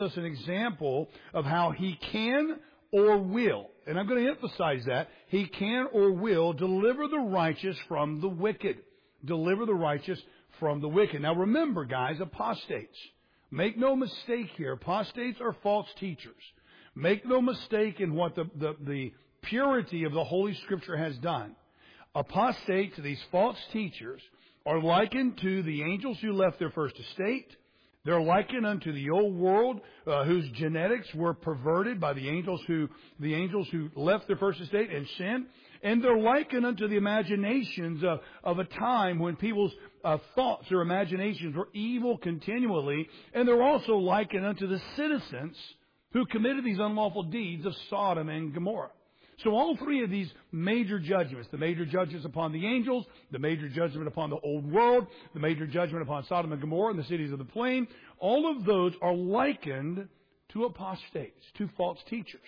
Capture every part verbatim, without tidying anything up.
us an example of how He can or will, and I'm going to emphasize that, He can or will deliver the righteous from the wicked. Deliver the righteous from the wicked. Now remember, guys, apostates. Make no mistake here. Apostates are false teachers. Make no mistake in what the, the, the purity of the Holy Scripture has done. Apostates, these false teachers, are likened to the angels who left their first estate. They're likened unto the old world, uh, whose genetics were perverted by the angels who the angels who left their first estate and sinned. And they're likened unto the imaginations of, of a time when people's uh, thoughts or imaginations were evil continually. And they're also likened unto the citizens who committed these unlawful deeds of Sodom and Gomorrah. So all three of these major judgments, the major judgments upon the angels, the major judgment upon the old world, the major judgment upon Sodom and Gomorrah and the cities of the plain, all of those are likened to apostates, to false teachers.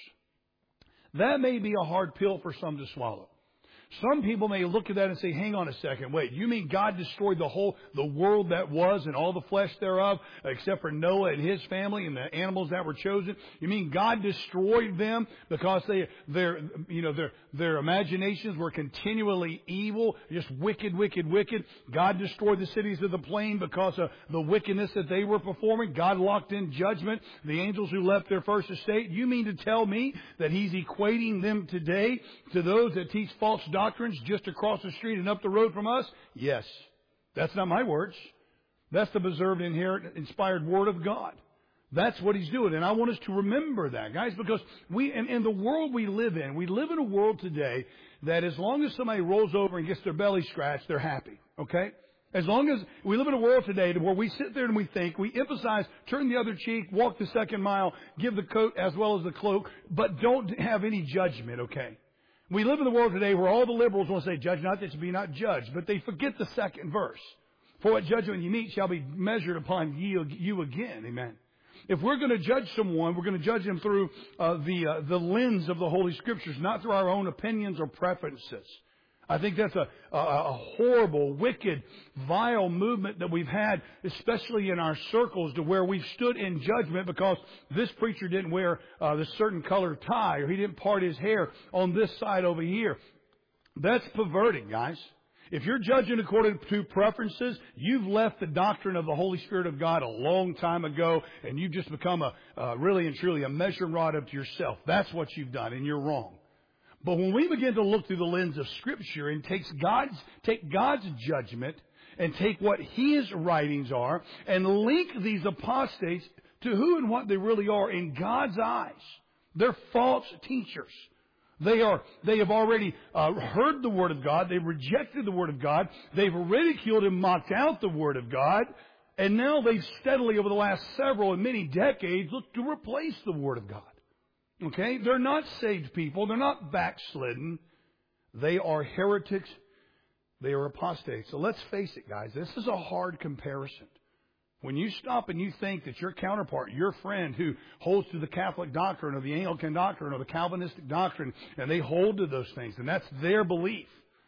That may be a hard pill for some to swallow. Some people may look at that and say, hang on a second, wait, you mean God destroyed the whole, the world that was and all the flesh thereof, except for Noah and his family and the animals that were chosen? You mean God destroyed them because they, their, you know, their, their imaginations were continually evil, just wicked, wicked, wicked? God destroyed the cities of the plain because of the wickedness that they were performing? God locked in judgment the angels who left their first estate? You mean to tell me that He's equating them today to those that teach false doctrines just across the street and up the road from us? Yes. That's not my words. That's the preserved, inherent, inspired Word of God. That's what He's doing. And I want us to remember that, guys, because we, in, in the world we live in, we live in a world today that as long as somebody rolls over and gets their belly scratched, they're happy. Okay? As long as we live in a world today where we sit there and we think, we emphasize, turn the other cheek, walk the second mile, give the coat as well as the cloak, but don't have any judgment, okay? We live in the world today where all the liberals want to say, judge not that you be not judged, but they forget the second verse. For what judgment you meet shall be measured upon you, you again. Amen. If we're going to judge someone, we're going to judge them through uh, the uh, the lens of the Holy Scriptures, not through our own opinions or preferences. I think that's a, a, a horrible, wicked, vile movement that we've had, especially in our circles, to where we've stood in judgment because this preacher didn't wear uh, this certain colored tie, or he didn't part his hair on this side over here. That's perverting, guys. If you're judging according to preferences, you've left the doctrine of the Holy Spirit of God a long time ago, and you've just become a uh, really and truly a measuring rod up to yourself. That's what you've done, and you're wrong. But when we begin to look through the lens of Scripture and takes God's, take God's judgment and take what His writings are and link these apostates to who and what they really are in God's eyes, they're false teachers. They are, they have already uh, heard the Word of God. They've rejected the Word of God. They've ridiculed and mocked out the Word of God. And now they've steadily, over the last several and many decades, looked to replace the Word of God. Okay? They're not saved people. They're not backslidden. They are heretics. They are apostates. So let's face it, guys. This is a hard comparison. When you stop and you think that your counterpart, your friend who holds to the Catholic doctrine or the Anglican doctrine or the Calvinistic doctrine, and they hold to those things, and that's their belief,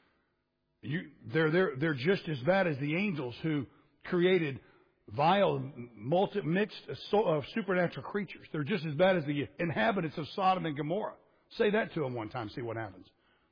you, they're, they're, they're just as bad as the angels who created vile, multi, mixed, uh, supernatural creatures. They're just as bad as the inhabitants of Sodom and Gomorrah. Say that to them one time, see what happens.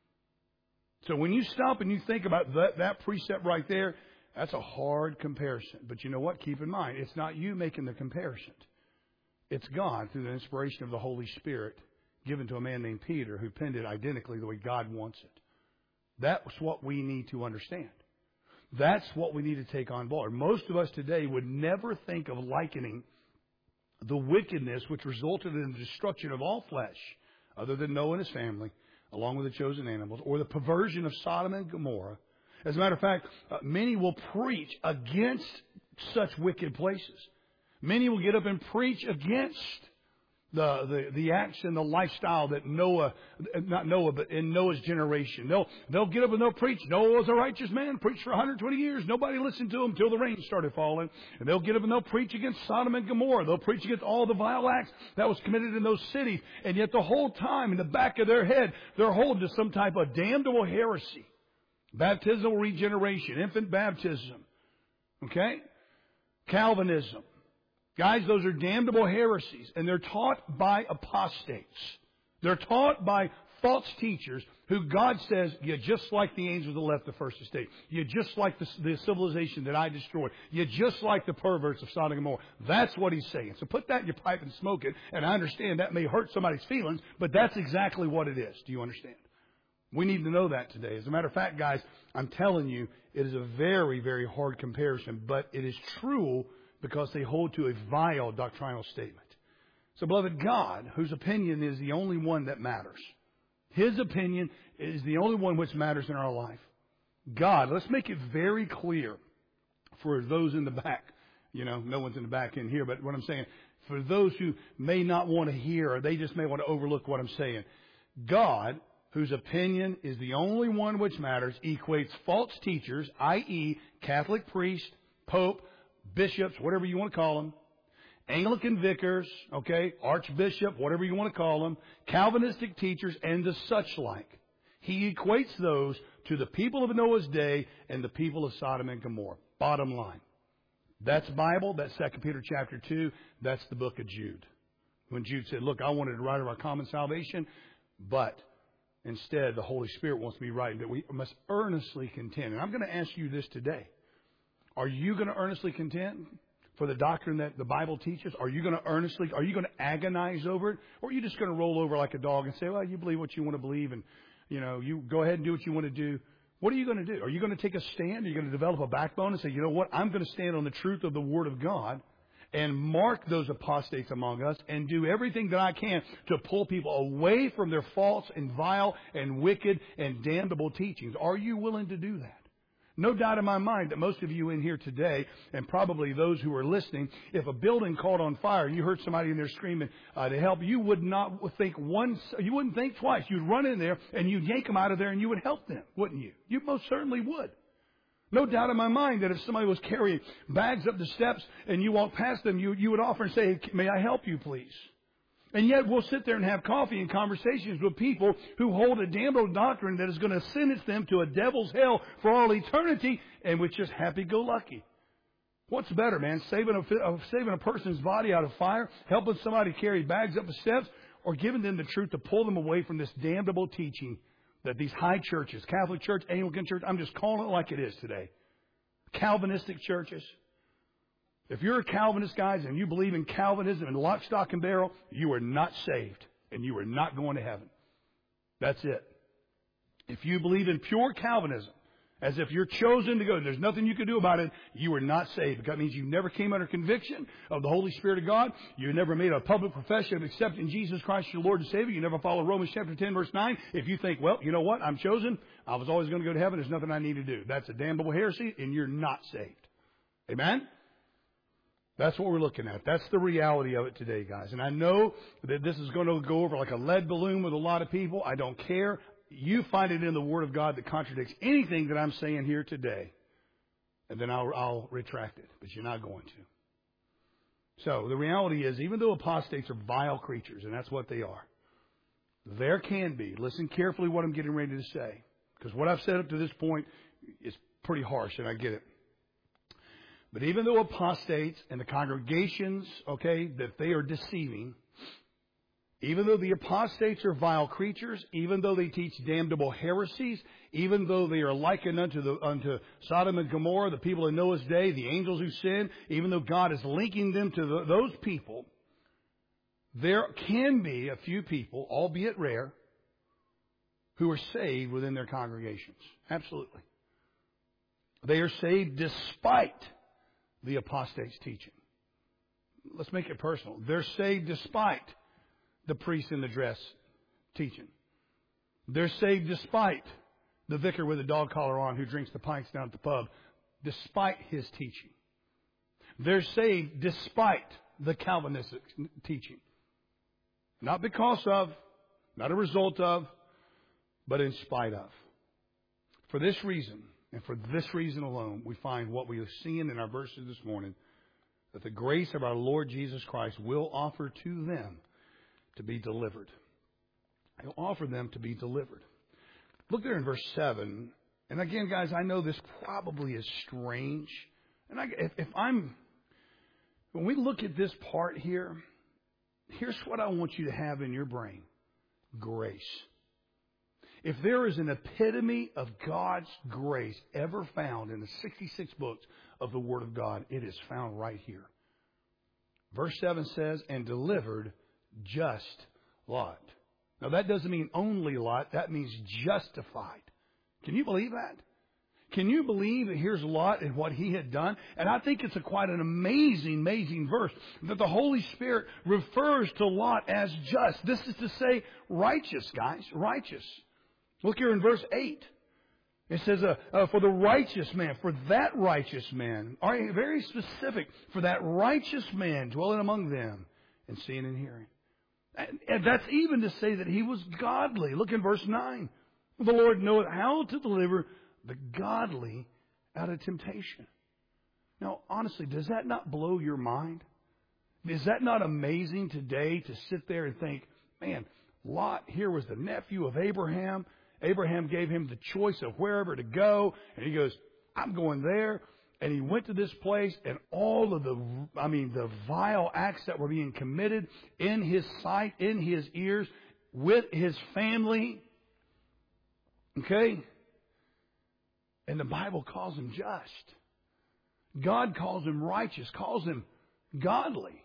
So when you stop and you think about that, that precept right there, that's a hard comparison. But you know what? Keep in mind, it's not you making the comparison. It's God through the inspiration of the Holy Spirit given to a man named Peter who penned it identically the way God wants it. That's what we need to understand. That's what we need to take on board. Most of us today would never think of likening the wickedness which resulted in the destruction of all flesh, other than Noah and his family, along with the chosen animals, or the perversion of Sodom and Gomorrah. As a matter of fact, uh, many will preach against such wicked places. Many will get up and preach against the, the, the acts and the lifestyle that Noah, not Noah, but in Noah's generation. They'll, they'll get up and they'll preach. Noah was a righteous man, preached for one hundred twenty years. Nobody listened to him until the rain started falling. And they'll get up and they'll preach against Sodom and Gomorrah. They'll preach against all the vile acts that was committed in those cities. And yet the whole time in the back of their head, they're holding to some type of damnable heresy. Baptismal regeneration, infant baptism, okay? Calvinism. Guys, those are damnable heresies, and they're taught by apostates. They're taught by false teachers who God says, you're just like the angels that left the first estate. You're just like the, the civilization that I destroyed. You're just like the perverts of Sodom and Gomorrah. That's what he's saying. So put that in your pipe and smoke it, and I understand that may hurt somebody's feelings, but that's exactly what it is. Do you understand? We need to know that today. As a matter of fact, guys, I'm telling you, it is a very, very hard comparison, but it is true because they hold to a vile doctrinal statement. So, beloved, God, whose opinion is the only one that matters, His opinion is the only one which matters in our life. God, let's make it very clear for those in the back. You know, no one's in the back in here, but what I'm saying, for those who may not want to hear or they just may want to overlook what I'm saying, God, whose opinion is the only one which matters, equates false teachers, that is, Catholic priests, Pope, bishops, whatever you want to call them, Anglican vicars, okay, archbishop, whatever you want to call them, Calvinistic teachers, and the such like. He equates those to the people of Noah's day and the people of Sodom and Gomorrah. Bottom line. That's Bible. That's Second Peter chapter two. That's the book of Jude. When Jude said, look, I wanted to write about common salvation, but instead the Holy Spirit wants me writing that we must earnestly contend. And I'm going to ask you this today. Are you going to earnestly contend for the doctrine that the Bible teaches? Are you going to earnestly, are you going to agonize over it? Or are you just going to roll over like a dog and say, well, you believe what you want to believe and, you know, you go ahead and do what you want to do? What are you going to do? Are you going to take a stand? Are you going to develop a backbone and say, you know what, I'm going to stand on the truth of the Word of God and mark those apostates among us and do everything that I can to pull people away from their false and vile and wicked and damnable teachings? Are you willing to do that? No doubt in my mind that most of you in here today, and probably those who are listening, if a building caught on fire and you heard somebody in there screaming uh, to help, you would not think once, you wouldn't think twice. You'd run in there and you'd yank them out of there and you would help them, wouldn't you? You most certainly would. No doubt in my mind that if somebody was carrying bags up the steps and you walked past them, you, you would offer and say, may I help you, please? And yet we'll sit there and have coffee and conversations with people who hold a damnable doctrine that is going to sentence them to a devil's hell for all eternity, and with just happy-go-lucky. What's better, man? Saving a, saving a person's body out of fire, helping somebody carry bags up the steps, or giving them the truth to pull them away from this damnable teaching that these high churches, Catholic Church, Anglican Church, I'm just calling it like it is today, Calvinistic churches. If you're a Calvinist, guys, and you believe in Calvinism and lock, stock, and barrel, you are not saved, and you are not going to heaven. That's it. If you believe in pure Calvinism, as if you're chosen to go, there's nothing you can do about it, you are not saved. That means you never came under conviction of the Holy Spirit of God. You never made a public profession of accepting Jesus Christ your Lord and Savior. You never followed Romans chapter ten, verse nine. If you think, well, you know what, I'm chosen, I was always going to go to heaven, there's nothing I need to do. That's a damnable heresy, and you're not saved. Amen? That's what we're looking at. That's the reality of it today, guys. And I know that this is going to go over like a lead balloon with a lot of people. I don't care. You find it in the Word of God that contradicts anything that I'm saying here today. And then I'll, I'll retract it. But you're not going to. So the reality is, even though apostates are vile creatures, and that's what they are, there can be, listen carefully what I'm getting ready to say, because what I've said up to this point is pretty harsh, and I get it. But even though apostates and the congregations, okay, that they are deceiving, even though the apostates are vile creatures, even though they teach damnable heresies, even though they are likened unto, the, unto Sodom and Gomorrah, the people in Noah's day, the angels who sinned, even though God is linking them to the, those people, there can be a few people, albeit rare, who are saved within their congregations. Absolutely. They are saved despite the apostate's teaching. Let's make it personal. They're saved despite the priest in the dress teaching. They're saved despite the vicar with a dog collar on who drinks the pints down at the pub, despite his teaching. They're saved despite the Calvinistic teaching. Not because of, not a result of, but in spite of. For this reason, and for this reason alone, we find what we are seeing in our verses this morning, that the grace of our Lord Jesus Christ will offer to them to be delivered. He'll offer them to be delivered. Look there in verse seven. And again, guys, I know this probably is strange. And I, if, if I'm When we look at this part here, here's what I want you to have in your brain. Grace. If there is an epitome of God's grace ever found in the sixty-six books of the Word of God, it is found right here. Verse seven says, and delivered just Lot. Now that doesn't mean only Lot. That means justified. Can you believe that? Can you believe that here's Lot and what he had done? And I think it's a quite an amazing, amazing verse that the Holy Spirit refers to Lot as just. This is to say righteous, guys, righteous. Look here in verse eight. It says, uh, uh, for the righteous man, for that righteous man, are very specific, for that righteous man dwelling among them and seeing and hearing. And, and that's even to say that he was godly. Look in verse nine. The Lord knoweth how to deliver the godly out of temptation. Now, honestly, does that not blow your mind? Is that not amazing today to sit there and think, man, Lot here was the nephew of Abraham. Abraham gave him the choice of wherever to go. And he goes, I'm going there. And he went to this place, and all of the, I mean, the vile acts that were being committed in his sight, in his ears, with his family. Okay? And the Bible calls him just. God calls him righteous, calls him godly.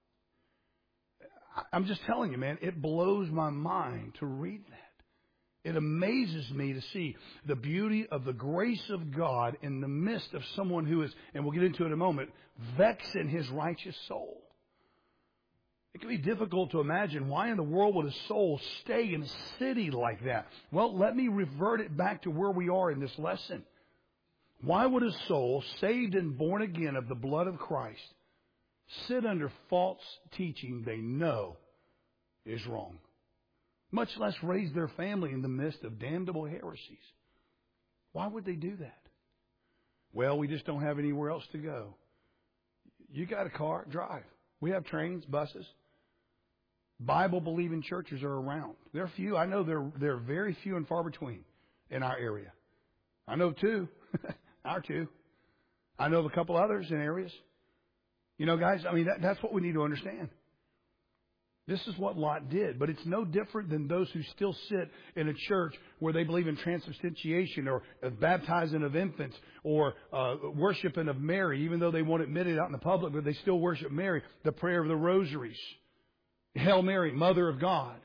I'm just telling you, man, it blows my mind to read that. It amazes me to see the beauty of the grace of God in the midst of someone who is, and we'll get into it in a moment, vexed in his righteous soul. It can be difficult to imagine why in the world would a soul stay in a city like that. Well, let me revert it back to where we are in this lesson. Why would a soul saved and born again of the blood of Christ sit under false teaching they know is wrong? Much less raise their family in the midst of damnable heresies. Why would they do that? Well, we just don't have anywhere else to go. You got a car, drive. We have trains, buses. Bible-believing churches are around. There are few. I know they're, they're very few and far between in our area. I know two. Our two. I know of a couple others in areas. You know, guys, I mean, that, that's what we need to understand. This is what Lot did, but it's no different than those who still sit in a church where they believe in transubstantiation or uh, baptizing of infants or uh, worshiping of Mary, even though they won't admit it out in the public, but they still worship Mary, the prayer of the rosaries. Hail Mary, Mother of God.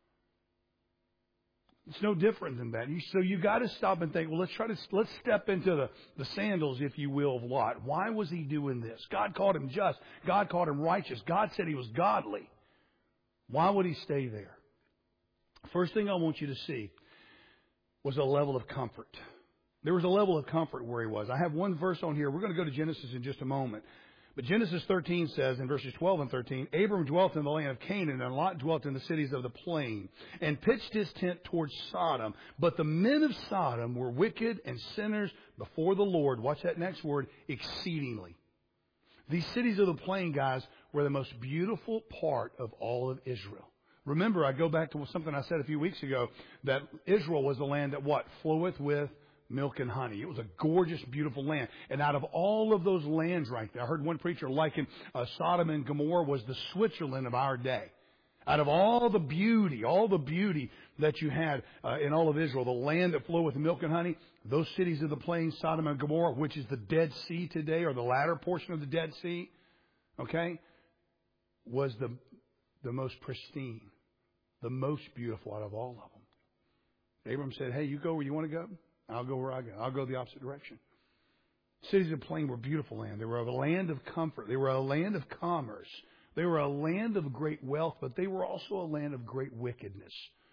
It's no different than that. You, so you've got to stop and think, well, let's try to, let's step into the, the sandals, if you will, of Lot. Why was he doing this? God called him just. God called him righteous. God said he was godly. Why would he stay there? First thing I want you to see was a level of comfort. There was a level of comfort where he was. I have one verse on here. We're going to go to Genesis in just a moment. But Genesis thirteen says in verses twelve and thirteen, Abram dwelt in the land of Canaan, and Lot dwelt in the cities of the plain, and pitched his tent towards Sodom. But the men of Sodom were wicked and sinners before the Lord. Watch that next word, exceedingly. These cities of the plain, guys, were the most beautiful part of all of Israel. Remember, I go back to something I said a few weeks ago, that Israel was the land that what? Floweth with milk and honey. It was a gorgeous, beautiful land. And out of all of those lands right there, I heard one preacher liken uh, Sodom and Gomorrah was the Switzerland of our day. Out of all the beauty, all the beauty that you had uh, in all of Israel, the land that flowed with milk and honey, those cities of the plain, Sodom and Gomorrah, which is the Dead Sea today, or the latter portion of the Dead Sea, okay, was the the most pristine, the most beautiful out of all of them. Abram said, hey, you go where you want to go. I'll go where I go. I'll go the opposite direction. Cities of the plain were beautiful land. They were a land of comfort. They were a land of commerce. They were a land of great wealth, but they were also a land of great wickedness.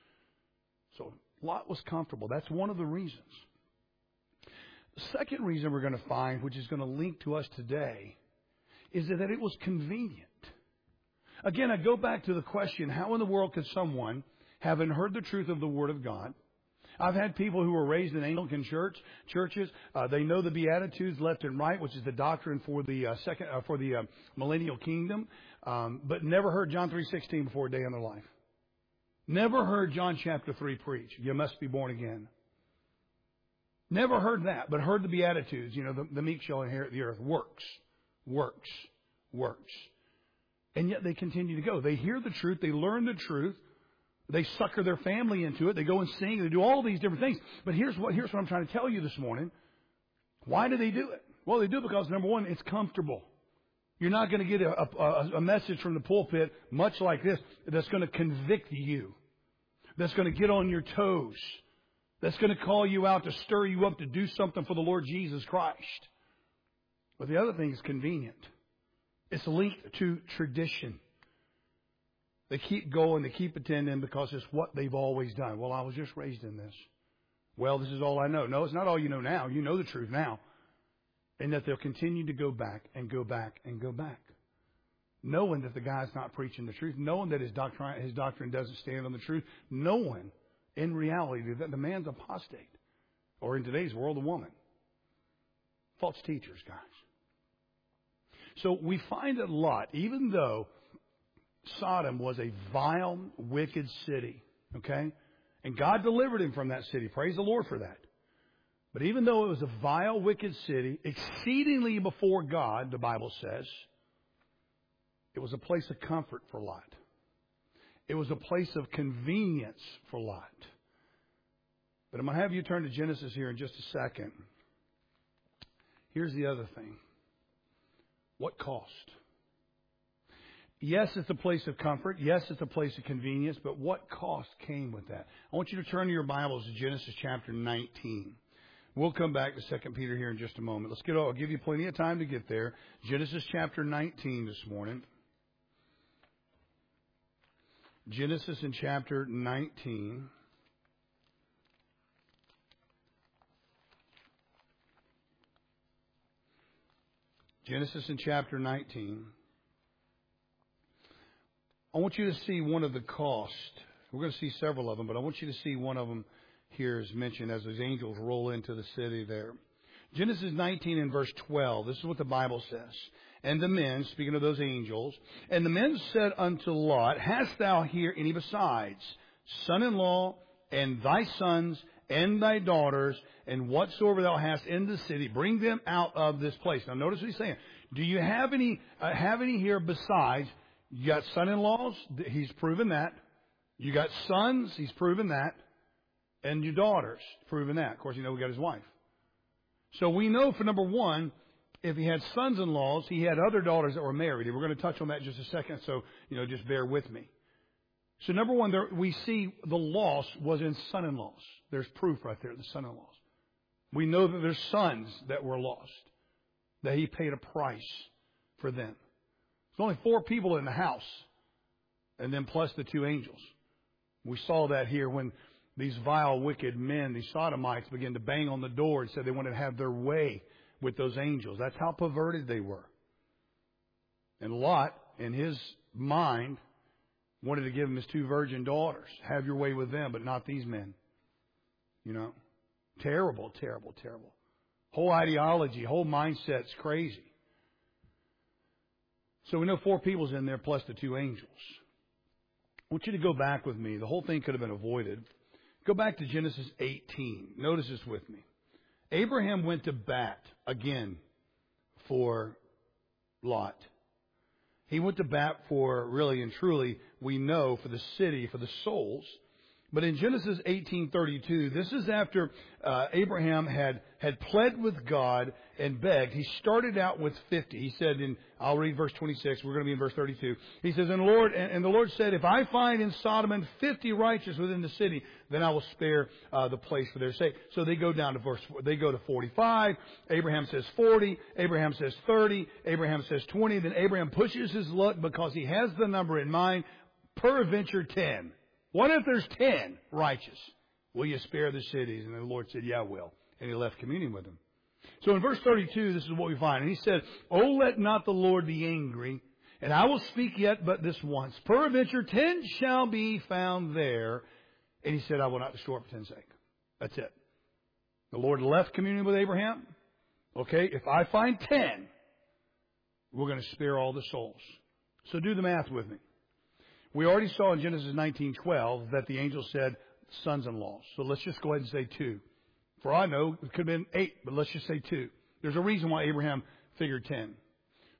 So Lot was comfortable. That's one of the reasons. The second reason we're going to find, which is going to link to us today, is that it was convenient. Again, I go back to the question, how in the world could someone, having heard the truth of the Word of God, I've had people who were raised in Anglican church churches. Uh, they know the Beatitudes left and right, which is the doctrine for the uh, second uh, for the uh, millennial kingdom, um, but never heard John three sixteen before a day in their life. Never heard John chapter three preach. You must be born again. Never heard that, but heard the Beatitudes. You know, the, the meek shall inherit the earth. Works, works, works. And yet they continue to go. They hear the truth. They learn the truth. They sucker their family into it. They go and sing. They do all these different things. But here's what, here's what I'm trying to tell you this morning. Why do they do it? Well, they do it because, number one, it's comfortable. You're not going to get a, a, a message from the pulpit much like this that's going to convict you, that's going to get on your toes, that's going to call you out to stir you up to do something for the Lord Jesus Christ. But the other thing is convenient. It's linked to tradition. They keep going, they keep attending because it's what they've always done. Well, I was just raised in this. Well, this is all I know. No, it's not all you know now. You know the truth now. And that they'll continue to go back and go back and go back. Knowing that the guy's not preaching the truth. Knowing that his doctrine, his doctrine doesn't stand on the truth. Knowing, in reality, that the man's apostate. Or in today's world, a woman. False teachers, guys. So we find that Lot, even though Sodom was a vile, wicked city, okay? And God delivered him from that city. Praise the Lord for that. But even though it was a vile, wicked city, exceedingly before God, the Bible says, it was a place of comfort for Lot. It was a place of convenience for Lot. But I'm going to have you turn to Genesis here in just a second. Here's the other thing. What cost? Yes, it's a place of comfort. Yes, it's a place of convenience. But what cost came with that? I want you to turn to your Bibles to Genesis chapter nineteen. We'll come back to Second Peter here in just a moment. Let's get. I'll give you plenty of time to get there. Genesis chapter nineteen this morning. Genesis in chapter nineteen. Genesis in chapter nineteen. I want you to see one of the costs. We're going to see several of them, but I want you to see one of them here is mentioned as those angels roll into the city there. Genesis nineteen and verse twelve. This is what the Bible says. And the men, speaking of those angels, and the men said unto Lot, Hast thou here any besides, son-in-law, and thy sons, and thy daughters, and whatsoever thou hast in the city, bring them out of this place. Now notice what he's saying. Do you have any, uh, have any here besides? You got son-in-laws, he's proven that. You got sons, he's proven that. And your daughters, proven that. Of course, you know we got his wife. So we know for number one, if he had sons-in-laws, he had other daughters that were married. And we're going to touch on that in just a second, so, you know, just bear with me. So number one, there, we see the loss was in son-in-laws. There's proof right there, the son-in-laws. We know that there's sons that were lost, that he paid a price for them. There's only four people in the house, and then plus the two angels. We saw that here when these vile, wicked men, these sodomites, began to bang on the door and said they wanted to have their way with those angels. That's how perverted they were. And Lot, in his mind, wanted to give him his two virgin daughters. Have your way with them, but not these men. You know, terrible, terrible, terrible. Whole ideology, whole mindset's crazy. So we know four people's in there plus the two angels. I want you to go back with me. The whole thing could have been avoided. Go back to Genesis eighteen. Notice this with me. Abraham went to bat again for Lot. He went to bat for, really and truly, we know, for the city, for the souls. But in Genesis eighteen thirty-two, this is after uh, Abraham had, had pled with God and begged. He started out with fifty. He said, in, I'll read verse twenty-six. We're going to be in verse thirty-two. He says, and the Lord, and, and the Lord said, if I find in Sodom and fifty righteous within the city, then I will spare uh, the place for their sake. So they go down to verse, they go to forty-five. Abraham says forty. Abraham says thirty. Abraham says twenty. Then Abraham pushes his luck because he has the number in mind. Peradventure ten. What if there's ten righteous? Will you spare the cities? And the Lord said, yeah, I will. And he left communion with them. So in verse thirty-two, this is what we find. And he said, oh, let not the Lord be angry, and I will speak yet but this once. Peradventure ten shall be found there. And he said, I will not destroy it for ten's sake. That's it. The Lord left communion with Abraham. Okay, if I find ten, we're going to spare all the souls. So do the math with me. We already saw in Genesis nineteen twelve that the angel said sons-in-law. So let's just go ahead and say two. For I know, it could have been eight, but let's just say two. There's a reason why Abraham figured ten.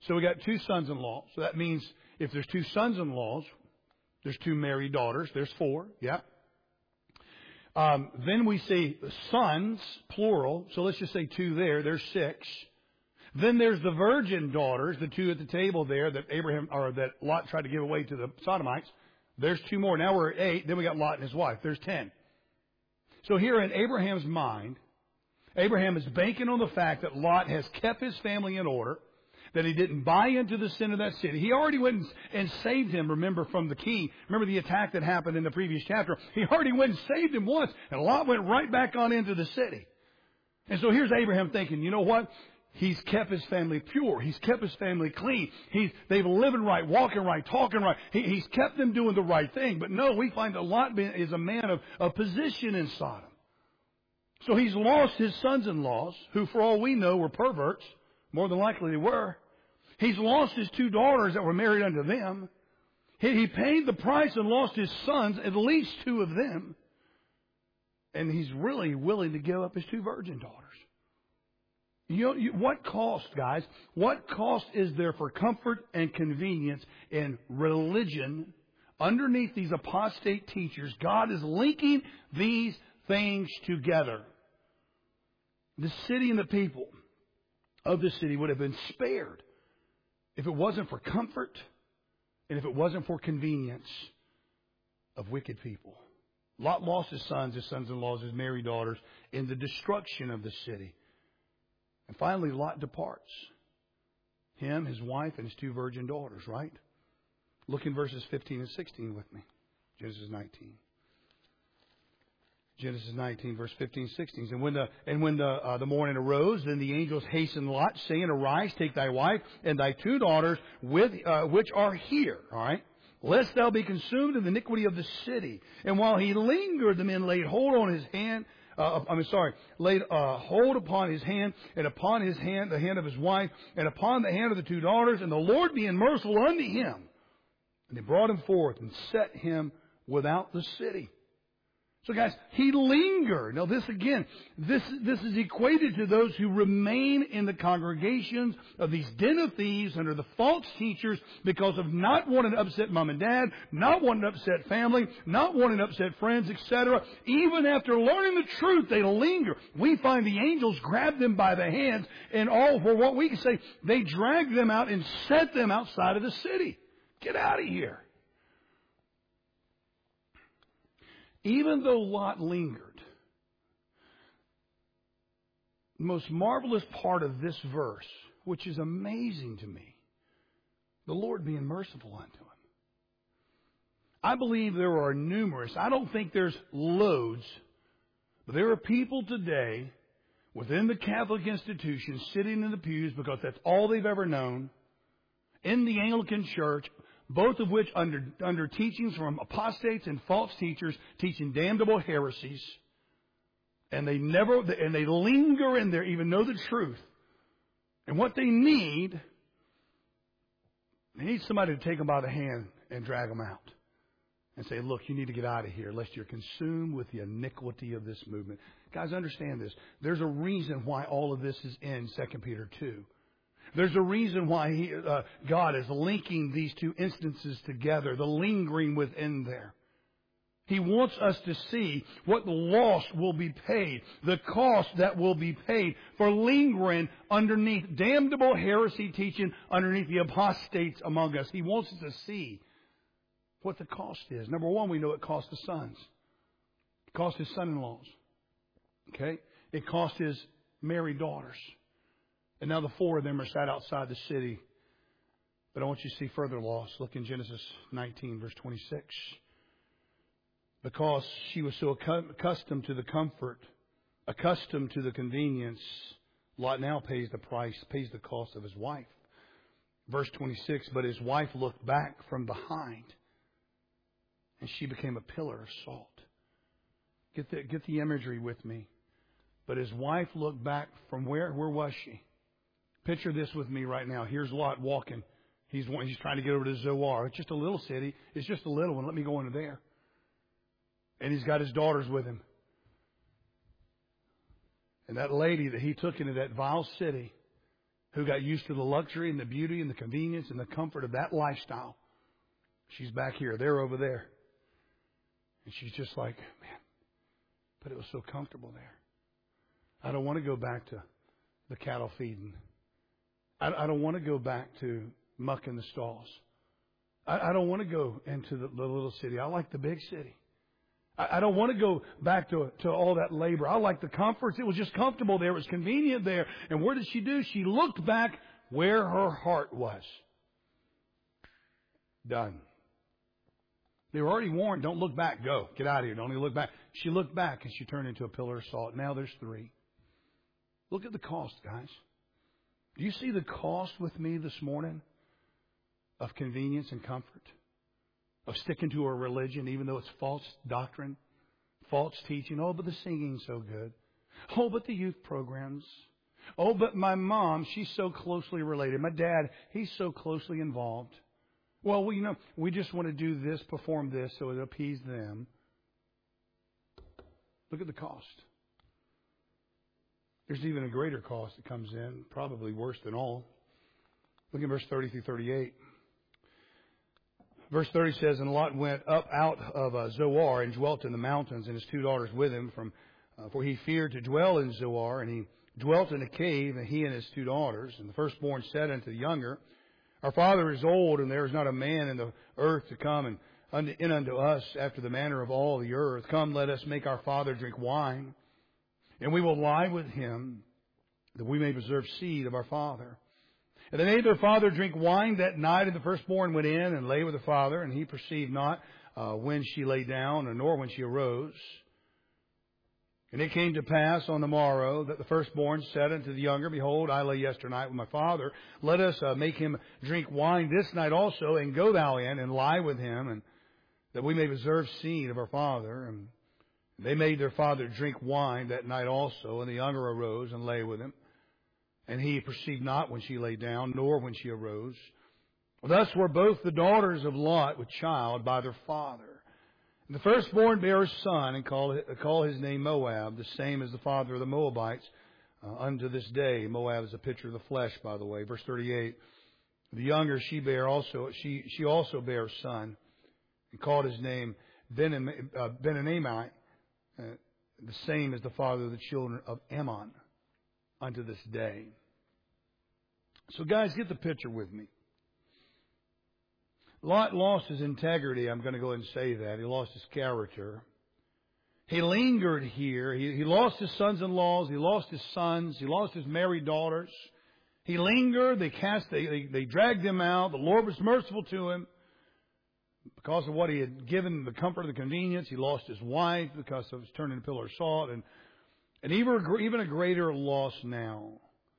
So we got two sons-in-law. So that means if there's two sons-in-laws, there's two married daughters. There's four. Yeah. Um, then we see sons, plural. So let's just say two there. There's six. Then there's the virgin daughters, the two at the table there that Abraham or that Lot tried to give away to the Sodomites. There's two more. Now we're at eight. Then we got Lot and his wife. There's ten. So here in Abraham's mind, Abraham is banking on the fact that Lot has kept his family in order, that he didn't buy into the sin of that city. He already went and saved him, remember, from the king. Remember the attack that happened in the previous chapter? He already went and saved him once, and Lot went right back on into the city. And so here's Abraham thinking, you know what? He's kept his family pure. He's kept his family clean. He's, they've living right, walking right, talking right. He, he's kept them doing the right thing. But no, we find that Lot is a man of, of position in Sodom. So he's lost his sons-in-laws, who for all we know were perverts. More than likely they were. He's lost his two daughters that were married unto them. He, he paid the price and lost his sons, at least two of them. And he's really willing to give up his two virgin daughters. You know, you, what cost, guys? What cost is there for comfort and convenience in religion underneath these apostate teachers? God is linking these things together. The city and the people of the city would have been spared if it wasn't for comfort and if it wasn't for convenience of wicked people. Lot lost his sons, his sons-in-laws, his married daughters in the destruction of the city. And finally, Lot departs. Him, his wife, and his two virgin daughters, right? Look in verses fifteen and sixteen with me. Genesis nineteen. Genesis nineteen, verse fifteen, sixteen. And when the and when the uh, the morning arose, then the angels hastened Lot, saying, Arise, take thy wife and thy two daughters, with uh, which are here. All right, lest thou be consumed in the iniquity of the city. And while he lingered, the men laid hold on his hand. Uh, I'm sorry, laid uh, hold upon his hand, and upon his hand the hand of his wife, and upon the hand of the two daughters. And the Lord being merciful unto him, and they brought him forth and set him without the city. So guys, he lingered. Now this again, this, this is equated to those who remain in the congregations of these den of thieves under the false teachers because of not wanting to upset mom and dad, not wanting to upset family, not wanting to upset friends, et cetera. Even after learning the truth, they linger. We find the angels grab them by the hands and all for what we can say, they drag them out and set them outside of the city. Get out of here. Even though Lot lingered, the most marvelous part of this verse, which is amazing to me, the Lord being merciful unto him. I believe there are numerous, I don't think there's loads, but there are people today within the Catholic institution sitting in the pews because that's all they've ever known, in the Anglican Church, both of which under under teachings from apostates and false teachers teaching damnable heresies, and they never and they linger in there, even know the truth. And what they need, they need somebody to take them by the hand and drag them out and say, "Look, you need to get out of here, lest you're consumed with the iniquity of this movement." Guys, understand this. There's a reason why all of this is in Second Peter two. There's a reason why he, uh, God is linking these two instances together, the lingering within there. He wants us to see what the loss will be paid, the cost that will be paid for lingering underneath damnable heresy teaching, underneath the apostates among us. He wants us to see what the cost is. Number one, we know it cost the sons. It cost his son-in-laws. Okay? It cost his married daughters. And now the four of them are sat outside the city. But I want you to see further loss. Look in Genesis nineteen, verse twenty-six. Because she was so accustomed to the comfort, accustomed to the convenience, Lot now pays the price, pays the cost of his wife. Verse twenty-six, but his wife looked back from behind, and she became a pillar of salt. Get the, get the imagery with me. But his wife looked back from where? Where was she? Picture this with me right now. Here's Lot walking. He's he's trying to get over to Zoar. It's just a little city. It's just a little one. Let me go into there. And he's got his daughters with him. And that lady that he took into that vile city who got used to the luxury and the beauty and the convenience and the comfort of that lifestyle. She's back here. They're over there. And she's just like, man, but it was so comfortable there. I don't want to go back to the cattle feeding. I, I don't want to go back to muck in the stalls. I, I don't want to go into the, the little city. I like the big city. I, I don't want to go back to, to all that labor. I like the comforts. It was just comfortable there. It was convenient there. And what did she do? She looked back where her heart was. Done. They were already warned, don't look back, go. Get out of here, don't even look back. She looked back and she turned into a pillar of salt. Now there's three. Look at the cost, guys. Do you see the cost with me this morning of convenience and comfort? Of sticking to a religion even though it's false doctrine, false teaching. Oh, but the singing's so good. Oh, but the youth programs. Oh, but my mom, she's so closely related. My dad, he's so closely involved. Well, we, you know, we just want to do this, perform this, so it appease them. Look at the cost. There's even a greater cost that comes in, probably worse than all. Look at verse thirty through thirty-eight. Verse thirty says, and Lot went up out of uh, Zoar and dwelt in the mountains, and his two daughters with him, from uh, for he feared to dwell in Zoar, and he dwelt in a cave, and he and his two daughters. And the firstborn said unto the younger, our father is old, and there is not a man in the earth to come and unto, in unto us after the manner of all the earth. Come, let us make our father drink wine, and we will lie with him, that we may preserve seed of our father. And they made their father drink wine that night, and the firstborn went in and lay with the father, and he perceived not uh, when she lay down, nor when she arose. And it came to pass on the morrow that the firstborn said unto the younger, behold, I lay yesternight with my father. Let us uh, make him drink wine this night also, and go thou in and lie with him, and that we may preserve seed of our father. And they made their father drink wine that night also, and the younger arose and lay with him. And he perceived not when she lay down, nor when she arose. Thus were both the daughters of Lot with child by their father. And the firstborn bare a son, and call, call his name Moab, the same as the father of the Moabites, uh, unto this day. Moab is a picture of the flesh, by the way. Verse thirty-eight. The younger she bare also, she, she also bare a son, and called his name Ben-Ammi, uh, Ben-Ammi, uh, the same as the father of the children of Ammon, unto this day. So guys, get the picture with me. Lot lost his integrity. I'm going to go ahead and say that. He lost his character. He lingered here. He, he lost his sons-in-laws. He lost his sons. He lost his married daughters. He lingered. They cast. They, they, they dragged him out. The Lord was merciful to him. Because of what he had given, the comfort and the convenience, he lost his wife because of his turning a pillar of salt. And, and even, even a greater loss now.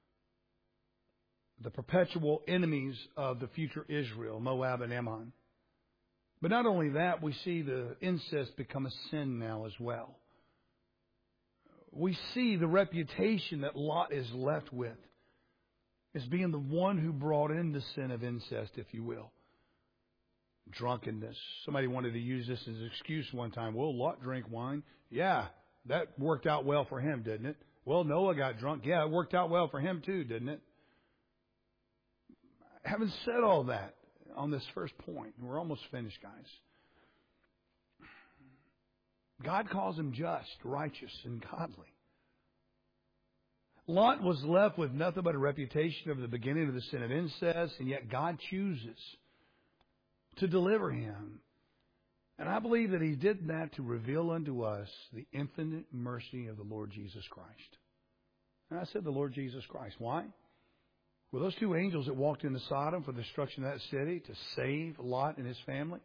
The perpetual enemies of the future Israel, Moab and Ammon. But not only that, we see the incest become a sin now as well. We see the reputation that Lot is left with as being the one who brought in the sin of incest, if you will. Drunkenness. Somebody wanted to use this as an excuse one time. Well, Lot drank wine. Yeah, that worked out well for him, didn't it? Well, Noah got drunk. Yeah, it worked out well for him too, didn't it? Having said all that on this first point, we're almost finished, guys. God calls him just, righteous, and godly. Lot was left with nothing but a reputation of the beginning of the sin of incest, and yet God chooses to deliver him. And I believe that he did that to reveal unto us the infinite mercy of the Lord Jesus Christ. And I said the Lord Jesus Christ. Why? Well, those two angels that walked into Sodom for the destruction of that city to save Lot and his family,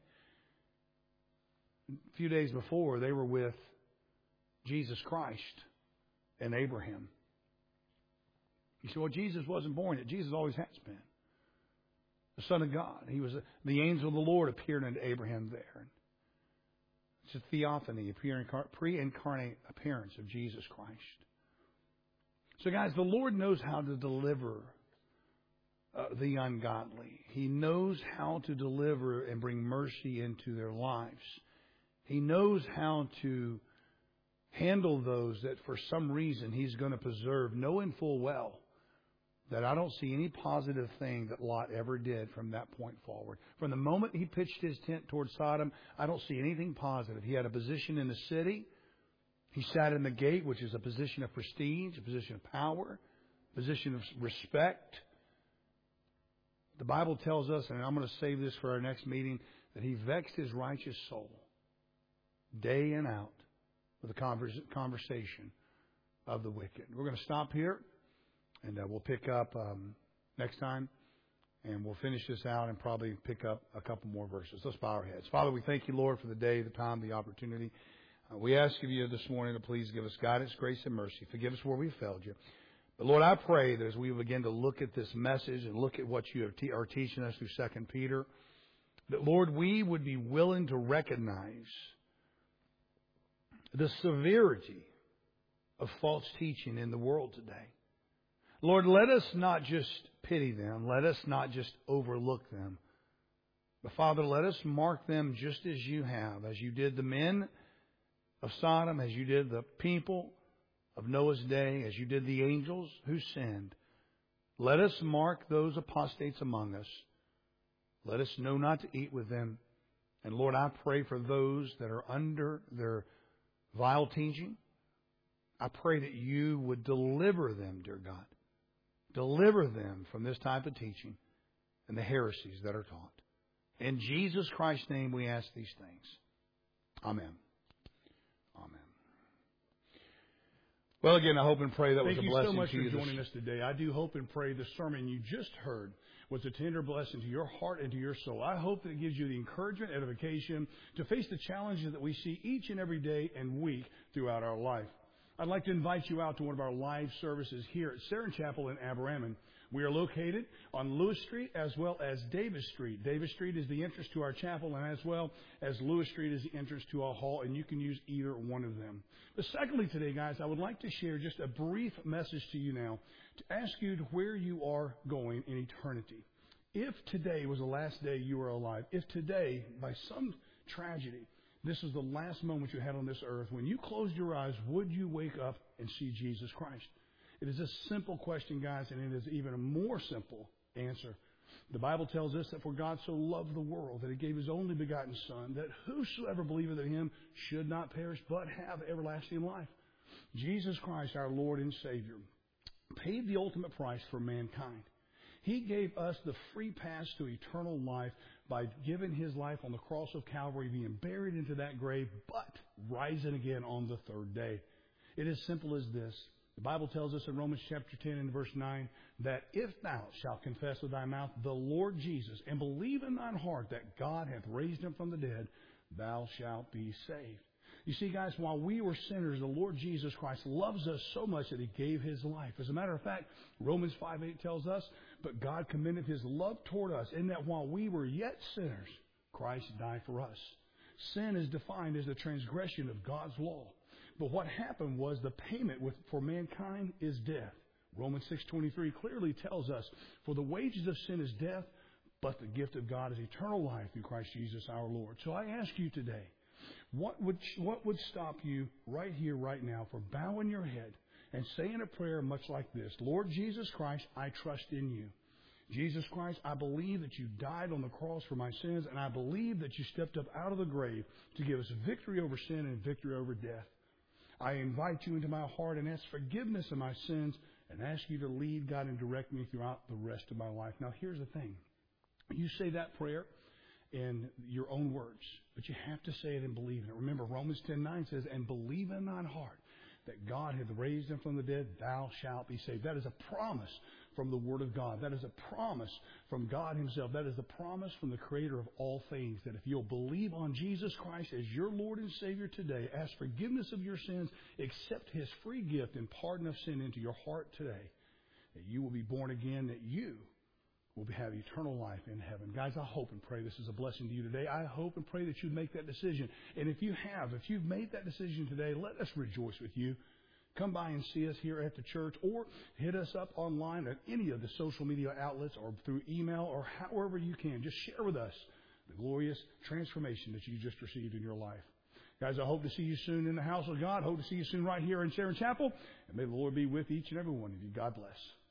a few days before, they were with Jesus Christ and Abraham. You say, well, Jesus wasn't born yet. Jesus always has been. The Son of God. He was a, the angel of the Lord appeared unto Abraham there. It's a theophany, a pre-incarnate appearance of Jesus Christ. So, guys, the Lord knows how to deliver Uh, the ungodly. He knows how to deliver and bring mercy into their lives. He knows how to handle those that for some reason He's going to preserve, knowing full well that I don't see any positive thing that Lot ever did from that point forward. From the moment he pitched his tent towards Sodom, I don't see anything positive. He had a position in the city. He sat in the gate, which is a position of prestige, a position of power, a position of respect. The Bible tells us, and I'm going to save this for our next meeting, that he vexed his righteous soul day and out with the conversation of the wicked. We're going to stop here. And uh, we'll pick up um, next time, and we'll finish this out and probably pick up a couple more verses. Let's bow our heads. Father, we thank you, Lord, for the day, the time, the opportunity. Uh, we ask of you this morning to please give us guidance, grace, and mercy. Forgive us where we failed you. But, Lord, I pray that as we begin to look at this message and look at what you are, te- are teaching us through Second Peter, that, Lord, we would be willing to recognize the severity of false teaching in the world today. Lord, let us not just pity them. Let us not just overlook them. But, Father, let us mark them just as you have, as you did the men of Sodom, as you did the people of Noah's day, as you did the angels who sinned. Let us mark those apostates among us. Let us know not to eat with them. And, Lord, I pray for those that are under their vile teaching. I pray that you would deliver them, dear God. Deliver them from this type of teaching and the heresies that are taught. In Jesus Christ's name we ask these things. Amen. Amen. Well, again, I hope and pray that was a blessing to you. Thank you so much for joining us today. I do hope and pray the sermon you just heard was a tender blessing to your heart and to your soul. I hope that it gives you the encouragement, edification to face the challenges that we see each and every day and week throughout our life. I'd like to invite you out to one of our live services here at Saron Chapel in Aberraman. We are located on Lewis Street as well as Davis Street. Davis Street is the entrance to our chapel, and as well as Lewis Street is the entrance to our hall, and you can use either one of them. But secondly today, guys, I would like to share just a brief message to you now to ask you to where you are going in eternity. If today was the last day you were alive, if today, by some tragedy, this is the last moment you had on this earth, when you closed your eyes, would you wake up and see Jesus Christ? It is a simple question, guys, and it is even a more simple answer. The Bible tells us that for God so loved the world that He gave His only begotten Son, that whosoever believeth in Him should not perish but have everlasting life. Jesus Christ, our Lord and Savior, paid the ultimate price for mankind. He gave us the free pass to eternal life by giving His life on the cross of Calvary, being buried into that grave, but rising again on the third day. It is simple as this. The Bible tells us in Romans chapter ten and verse nine that if thou shalt confess with thy mouth the Lord Jesus and believe in thine heart that God hath raised Him from the dead, thou shalt be saved. You see, guys, while we were sinners, the Lord Jesus Christ loves us so much that He gave His life. As a matter of fact, Romans five eight tells us, but God commended His love toward us in that while we were yet sinners, Christ died for us. Sin is defined as the transgression of God's law. But what happened was the payment with, for mankind is death. Romans six twenty-three clearly tells us, for the wages of sin is death, but the gift of God is eternal life through Christ Jesus our Lord. So I ask you today, what would, what would stop you right here, right now, for bowing your head and saying a prayer much like this? Lord Jesus Christ, I trust in you. Jesus Christ, I believe that you died on the cross for my sins, and I believe that you stepped up out of the grave to give us victory over sin and victory over death. I invite you into my heart and ask forgiveness of my sins and ask you to lead, God, and direct me throughout the rest of my life. Now, here's the thing. You say that prayer in your own words, but you have to say it and believe in it. Remember, Romans ten nine says, and believe in thine heart that God hath raised Him from the dead, thou shalt be saved. That is a promise from the Word of God. That is a promise from God Himself. That is the promise from the Creator of all things, that if you'll believe on Jesus Christ as your Lord and Savior today, ask forgiveness of your sins, accept His free gift and pardon of sin into your heart today, that you will be born again, that you will have eternal life in heaven. Guys, I hope and pray this is a blessing to you today. I hope and pray that you make that decision. And if you have, if you've made that decision today, let us rejoice with you. Come by and see us here at the church, or hit us up online at any of the social media outlets or through email or however you can. Just share with us the glorious transformation that you just received in your life. Guys, I hope to see you soon in the house of God. Hope to see you soon right here in Saron Chapel. And may the Lord be with each and every one of you. God bless.